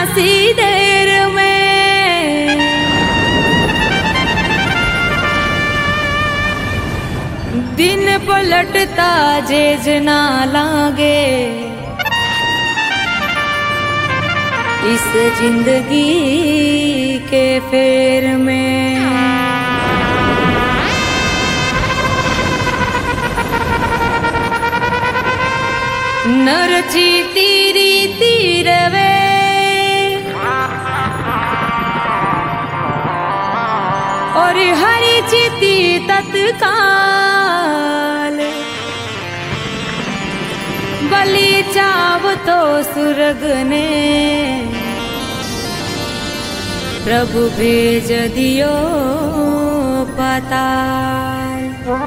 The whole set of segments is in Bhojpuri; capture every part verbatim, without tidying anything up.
सी देर में दिन पलटता जेज ना लागे इस जिंदगी के फेर में। नरची तीरी तीरवे और हरी चिती तत्काल बलि चाव तो सुरग ने प्रभु भेज दियो पाताल।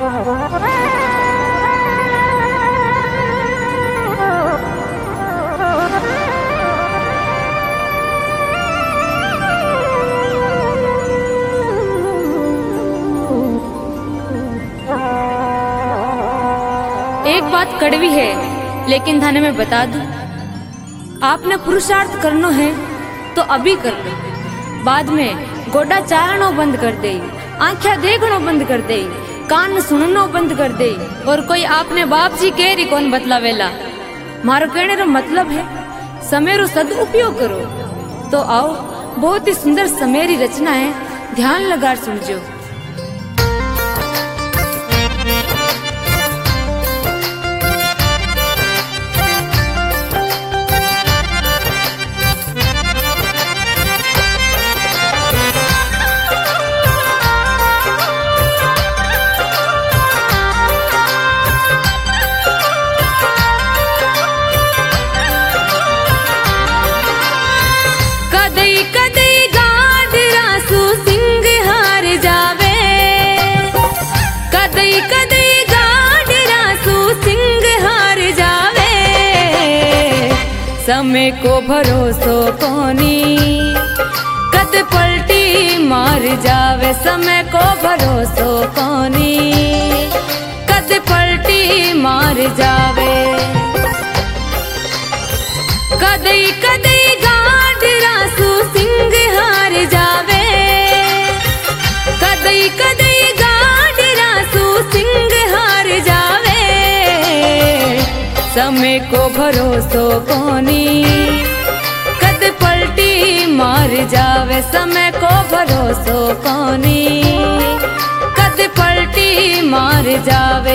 एक बात कड़वी है लेकिन थाने में बता दूं, आपने पुरुषार्थ करना है तो अभी कर लो, बाद में गोडा चारणो बंद कर दे, आंखें देखनो बंद कर दे, कान सुननो बंद कर दे और कोई आपने बाप जी कह रही कौन बतलावेला। मारो कहने रो मतलब है समय रो सदुपयोग करो। तो आओ, बहुत ही सुंदर समय री रचना है, ध्यान लगा सुनजो। समय को भरोसो कोनी कद पलटी मार जावे, समय को भरोसो कोनी कद पलटी मार जावे। कदई कदई गांड रासू सिंह हार जावे, कदई कदई गांड रासू सिंह हार जावे। समय को भरोसो कोनी कद पलटी मार जावे, समय को भरोसो कोनी कद पलटी मार जावे।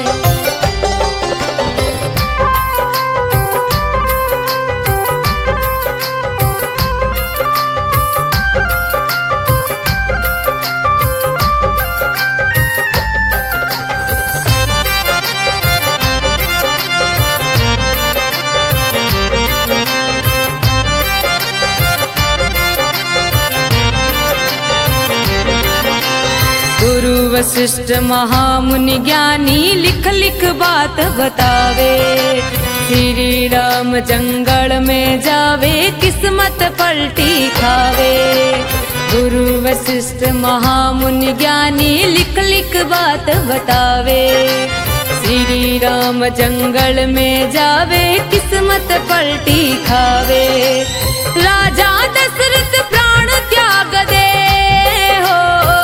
गुरु वशिष्ठ महामुनि ज्ञानी लिख लिख बात बतावे, श्री राम जंगल में जावे किस्मत पलटी खावे। गुरु वशिष्ठ महामुनि ज्ञानी लिख लिख बात बतावे, श्री राम जंगल में जावे किस्मत पलटी खावे। राजा दशरथ प्राण त्याग दे हो,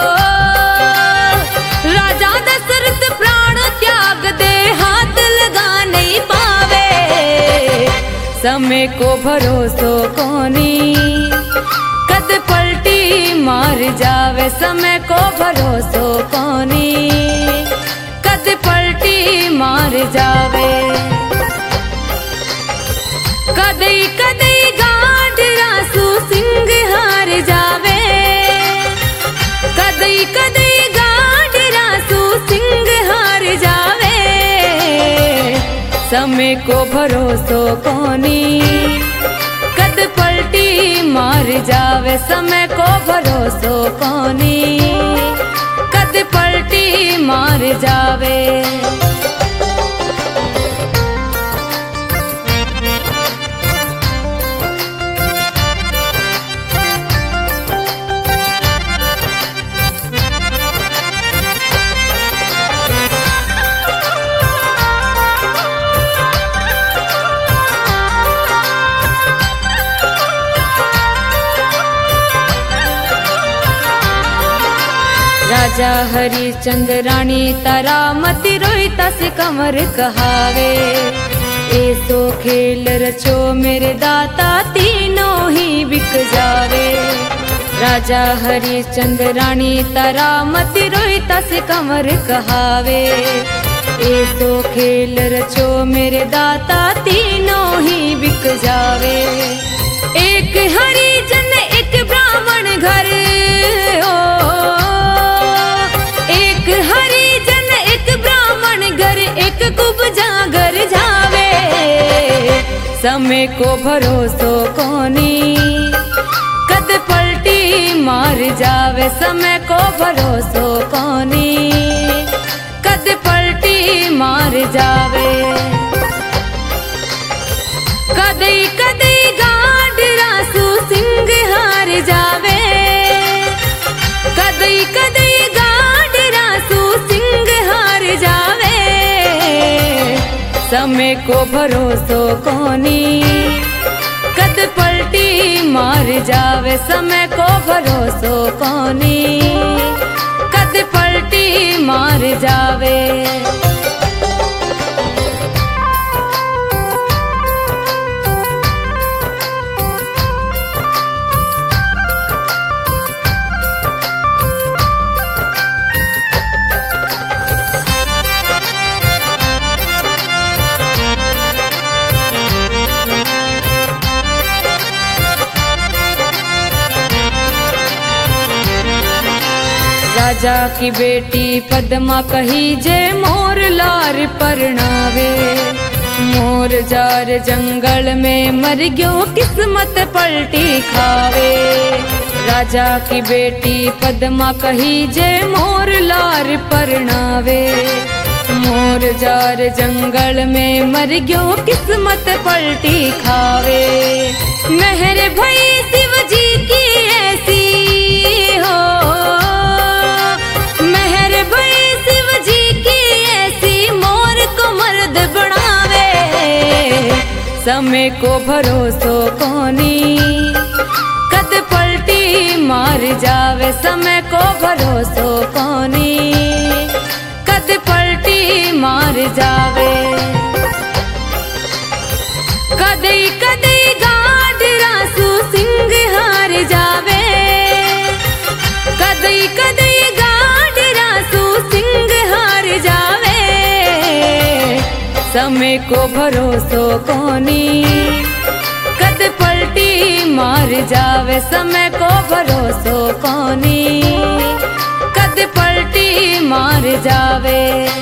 राजा दशरथ प्राण त्याग दे, हाथ लगा नहीं पावे। समय को भरोसो कोनी कद पलटी मार जावे, समय को भरोसो कोनी कद पलटी मार जावे। कदई कदई गांड रासू सिंह हार जावे, कदई कदई समय को भरोसो कोनी कद पलटी मार जावे, समय को भरोसो कोनी कद पलटी मार जावे। राजा हरिश्चंद्र रानी तारा मति रोहिता से कमर कहावे। ऐसो खेल रचो मेरे दाता तीनों ही बिक जावे। राजा हरिश्चंद्र रानी तारा मति रोहिता से कमर कहावे। ऐसो खेल रचो मेरे दाता तीनों ही बिक जावे। एक हरिजन एक ब्राह्मण घर हो, एक हरिजन एक ब्राह्मण घर एक कुब्जा घर जावे। समय को भरोसो कोनी कद पलटी मार जावे। समय को भरोसो कोनी कद पलटी मार जावे। कदई कदई गाड रासू सिंह हार जावे। कदई कदई गाड रासू सिंह हार जावे। समय को भरोसो कोनी कद पलटी मार जावे। समय को भरोसो कोनी कद पलटी मार जावे। राजा की बेटी पद्मा कही जे मोर लार परणावे। मोर जार जंगल में मर गयो किस्मत पलटी खावे। राजा की बेटी पद्मा कही जे मोर लार परणावे। मोर जार जंगल में मर गयो किस्मत पलटी खावे। मेहर भई शिव जी की ऐसी हो, समय को भरोसो कोनी कद पलटी मार जावे। समय को भरोसो कोनी कद पलटी मार जावे। कदई कदई गाड रासू सिंह हार जावे। कदई कदई गाड रासू सिंह हार जावे। समय को भरोसो कोनी कद पलटी मार जावे। समय को भरोसो कोनी कद पलटी मार जावे।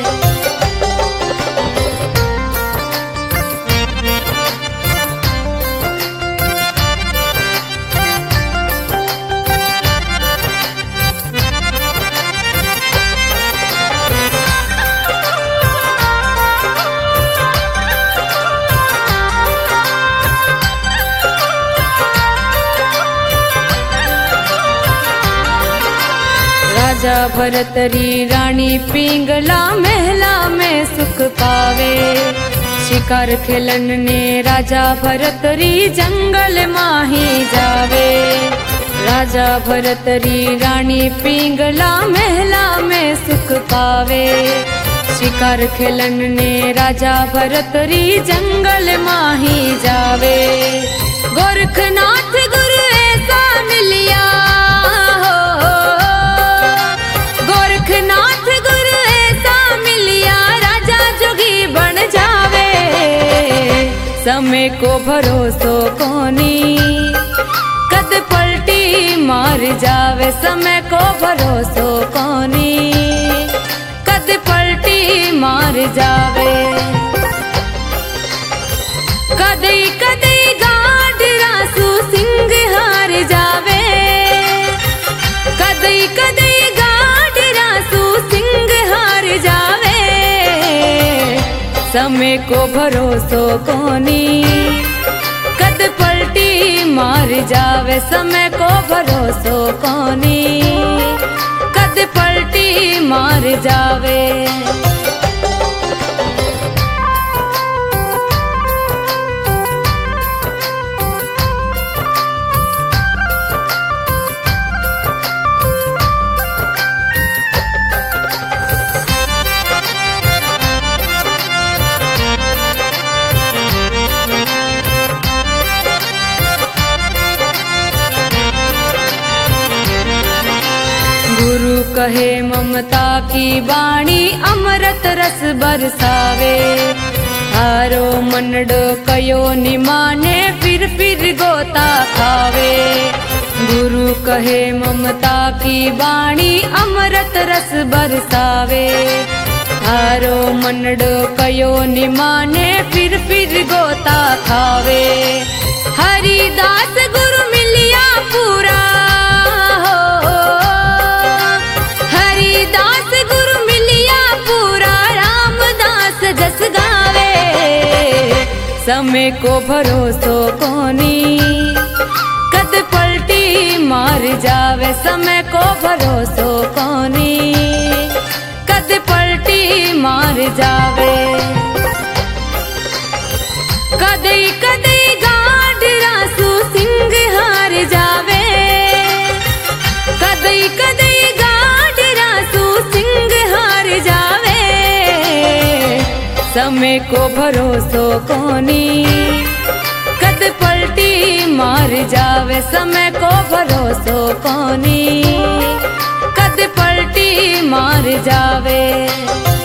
राजा भरतरी रानी पिंगला महला में सुख पावे। शिकार खेलन ने राजा भरतरी जंगल माही जावे। राजा भरतरी रानी पिंगला महला में सुख पावे। शिकार खेलन ने राजा भरतरी जंगल माही जावे। गोरखनाथ गुरु ऐसा मिलिया हो, गोरखनाथ गुरु ऐसा मिलिया राजा जोगी बन जावे। समय को भरोसो कोनी कद पलटी मार जावे। समय को भरोसो कोनी कद पलटी मार जावे। कदई कदई गाड रासू सिंह हार जावे। कदई कदई गाड रासू सिंह हार जावे। समय को भरोसो कोनी कद पलटी मार जावे। समय को भरोसो कोनी कद पलटी मार जावे। गुरु कहे ममता की वाणी अमृत रस बरसावे। हारो मनडो कयो निमाने फिर फिर गोता खावे। गुरु कहे ममता की वाणी अमृत रस बरसावे। हारो मनडो कयो निमाने फिर फिर गोता खावे। हरिदास गुरु मिलिया पूरा हो, हरिदास गुरु मिलिया पूरा, रामदास जस गावे। समय को भरोसो कोनी कद पलटी मार जावे। समय को भरोसो कोनी कद पलटी मार जावे। कदई कदई गाढ़ रासू सिंह हार जावे। कदई कदई गाढ़ रासू सिंह हार जावे। समय को भरोसो कोनी कद पलटी मार जावे। समय को भरोसो कोनी कद पलटी मार जावे।